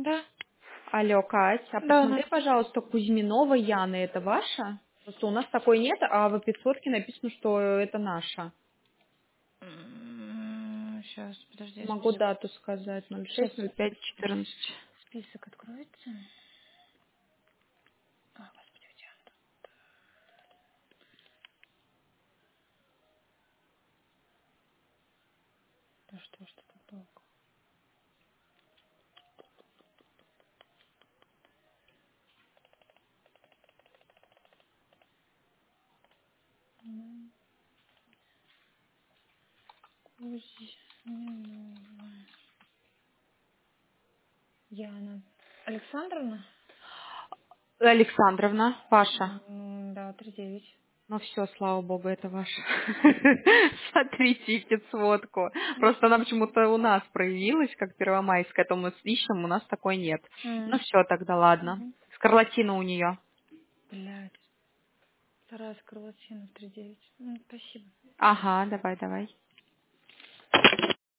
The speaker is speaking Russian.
Да, Алло, Кать, а да, у нас. посмотри, пожалуйста, Кузьминова Яна, это ваша? Просто у нас такой нет, а в эпицотке написано, что это наша. Сейчас, подожди, Могу дату сказать, сейчас 06.05.14. список откроется. А, господи, где он? Да что ж ты так долго? Кузьминова Яна. Александровна? Александровна, ваша. Да, 3-9. Ну все, слава богу, это ваша. Смотрите эпицотку. Просто она почему-то у нас проявилась, как первомайская, то мы ищем, у нас такой нет. Ну все, тогда ладно. Скарлатина у нее. Блядь. Вторая скарлатина 3-9. Спасибо. Ага, давай.